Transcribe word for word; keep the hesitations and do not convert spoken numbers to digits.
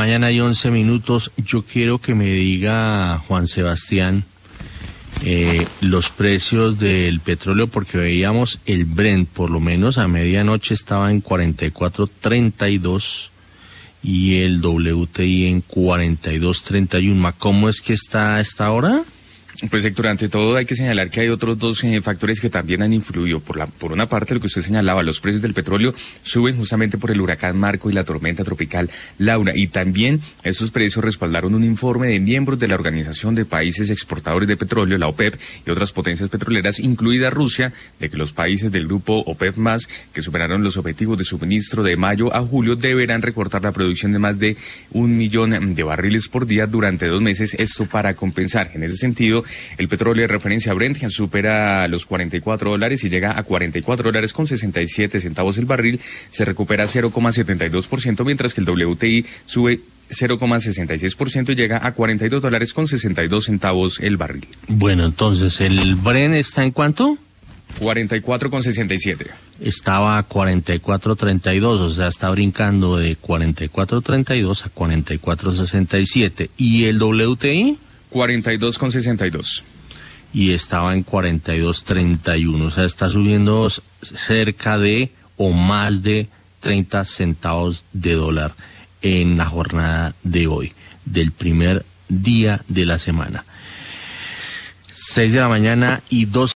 mañana y once minutos. Yo quiero que me diga, Juan Sebastián, eh, los precios del petróleo, porque veíamos el Brent, por lo menos a medianoche estaba en cuarenta y cuatro treinta y dos y el W T I en cuarenta y dos treinta y uno. ¿Cómo es que está a esta hora? Pues, Héctor, ante todo hay que señalar que hay otros dos eh, factores que también han influido. Por la, por una parte, lo que usted señalaba, los precios del petróleo suben justamente por el huracán Marco y la tormenta tropical Laura. Y también esos precios respaldaron un informe de miembros de la Organización de Países Exportadores de Petróleo, la OPEP, y otras potencias petroleras, incluida Rusia, de que los países del grupo OPEP más, que superaron los objetivos de suministro de mayo a julio, deberán recortar la producción de más de un millón de barriles por día durante dos meses, esto para compensar. En ese sentido, el petróleo de referencia Brent supera los cuarenta y cuatro dólares y llega a cuarenta y cuatro dólares con sesenta y siete centavos el barril, se recupera cero coma setenta y dos por ciento, mientras que el W T I sube cero coma sesenta y seis por ciento y llega a cuarenta y dos dólares con sesenta y dos centavos el barril. Bueno, entonces, ¿el Brent está en cuánto? cuarenta y cuatro con sesenta y siete. Estaba a cuarenta y cuatro treinta y dos, o sea, está brincando de cuarenta y cuatro treinta y dos a cuarenta y cuatro sesenta y siete. ¿Y el W T I? cuarenta y dos con sesenta y dos. Y estaba en cuarenta y dos treinta y uno, o sea, está subiendo cerca de o más de treinta centavos de dólar en la jornada de hoy, del primer día de la semana. seis de la mañana y dos